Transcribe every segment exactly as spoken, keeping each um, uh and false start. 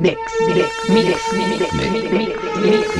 mix, mix, mix, mix, mix, mix,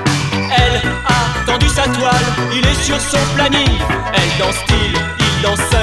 sur son planning. Elle danse-t-il, il danse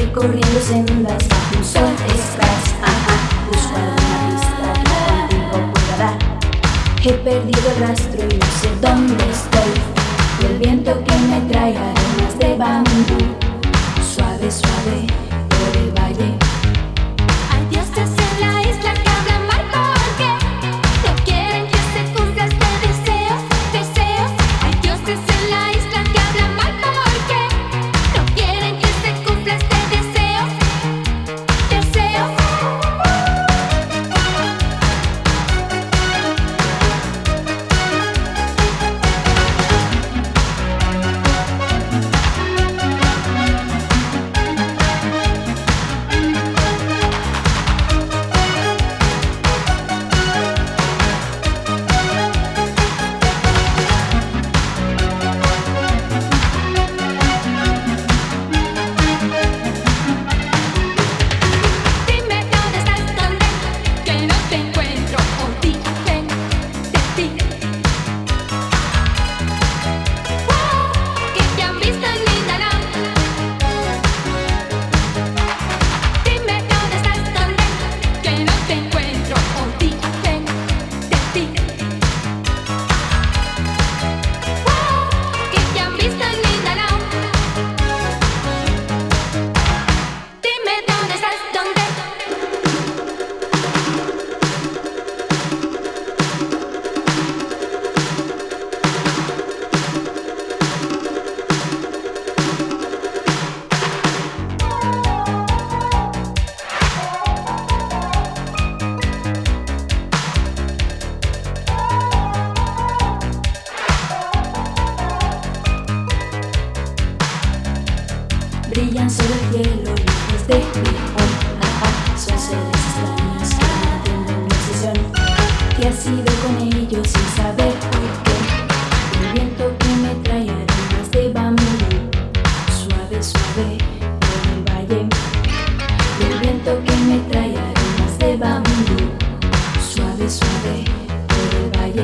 recorriendo sendas bajo un sol estás, ajá, busco alguna pista que contigo pueda dar. He perdido el rastro y no sé dónde estoy, y el viento que me trae aromas de bambú, suave, suave, por el valle. Hay dioses en la isla que hablan mal porque no quieren que se cumpla este deseo, deseo. Hay dioses en la isla que hablan mal porque no quieren que se cumpla este deseo, deseo. Dime dónde estás, dónde, que no te encuentro, origen de ti. Wow, que te han visto en Mindanao. Dime dónde estás, dónde, que no te encuentro, origen de ti. Wow, que te han visto en Mindanao. Dime dónde estás, dónde. Brillan sobre el cielo luces de neón, ajá, son seres extraños que no entienden mi obsesión, que has ido con ellos sin saber por qué. El viento que me trae aromas de bambú, suave, suave, por el valle. El viento que me trae aromas de bambú, suave, suave, por el valle.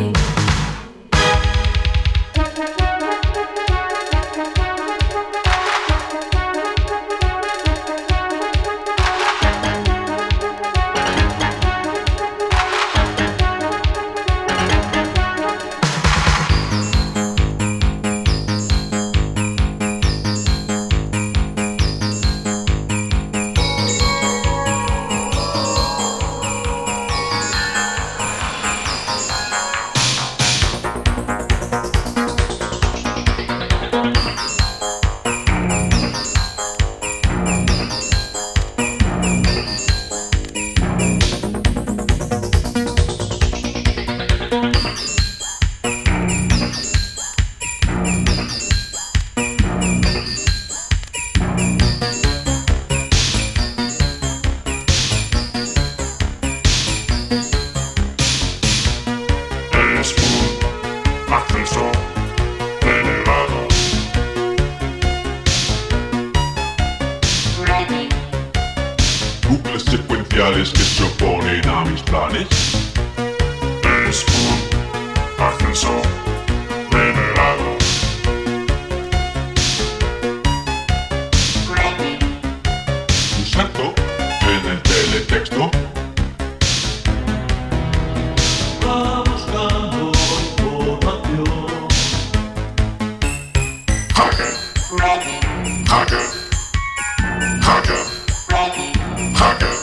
Es un acceso elevado. Bucles secuenciales que se oponen a mis planes. Es un acceso elevado. Inserto en el teletexto. Va buscando información. Hacker. Hacker. Hacker. Hacker.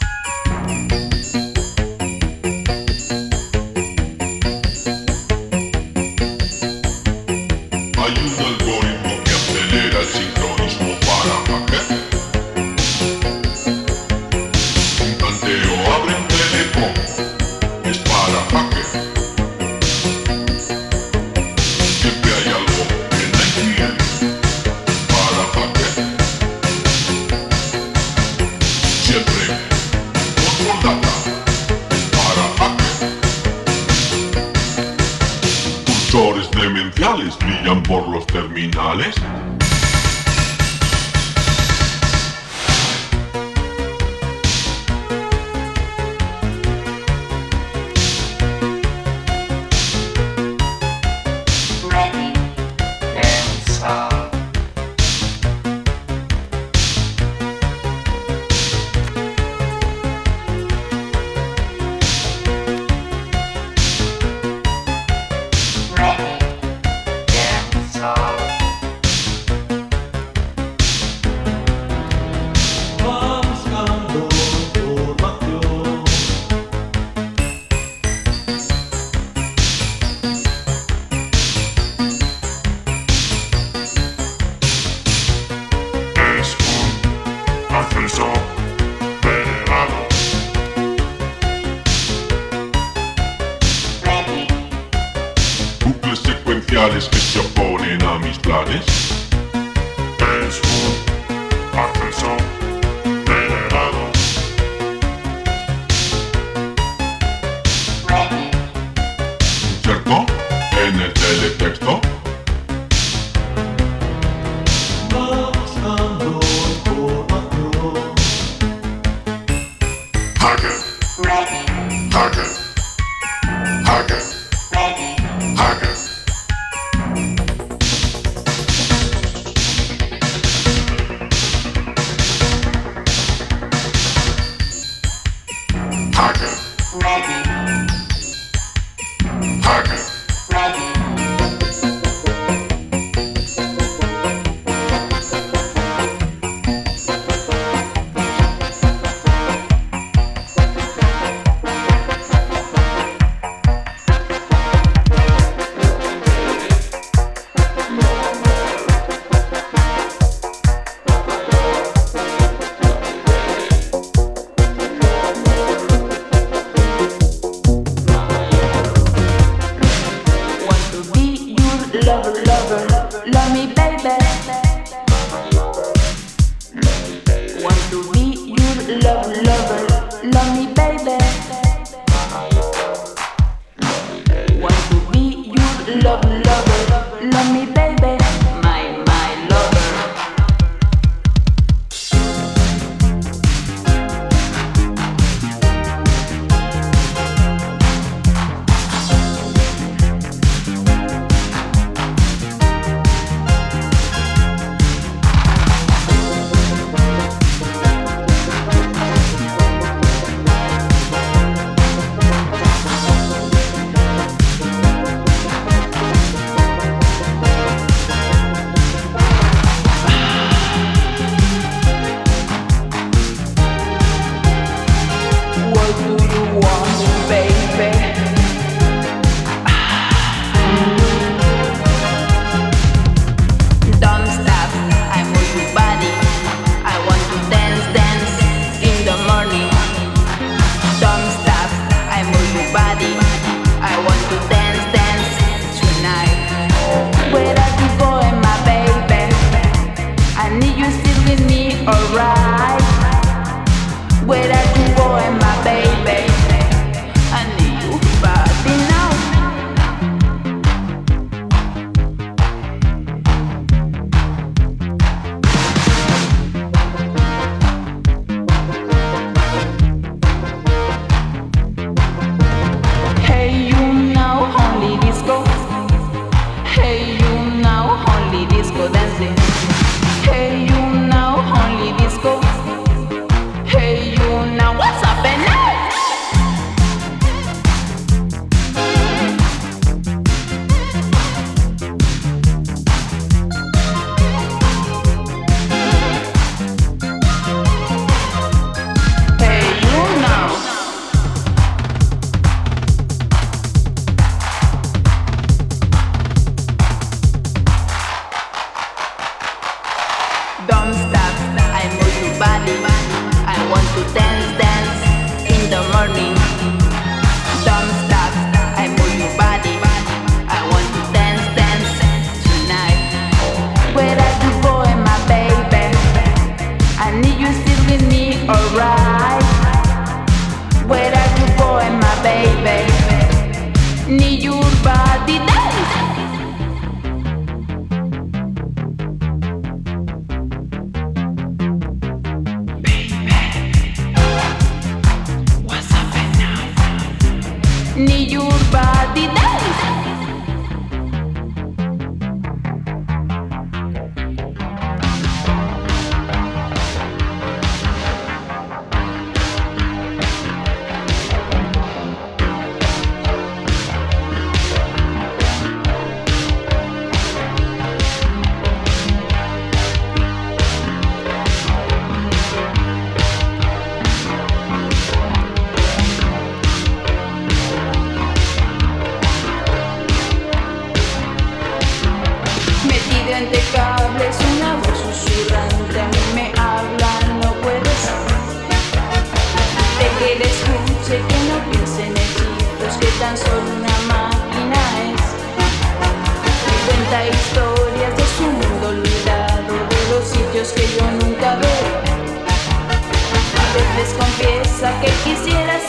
Hay un algoritmo que acelera el sincronismo para hacker. Un planteo abre un telecom. Es para hacker. Siempre hay algo que no entiende. Para hacker. Siempre control data. Para hacker. Cursores demenciales brillan por los terminales. señales que se oponen a mis planes. Es un acceso denegado. ¿Cierto? En el teletexto. Va buscando información. Hacker. Hacker. Hacker. Hacker. Hacker. Hacker. Lover, lover, love me, baby. Want to be your lover, lover, love me, baby. Want to be your lover, lover, love me, baby. My, my lover. Don't stop, I move your body. I want to dance, dance in the morning. Don't stop, I move your body. I want to dance, dance tonight. Where are you going, my baby? I need you still with me, alright. Where are you going, my baby? Need your body dance. What's up? que yo nunca veo. A veces confiesa que quisiera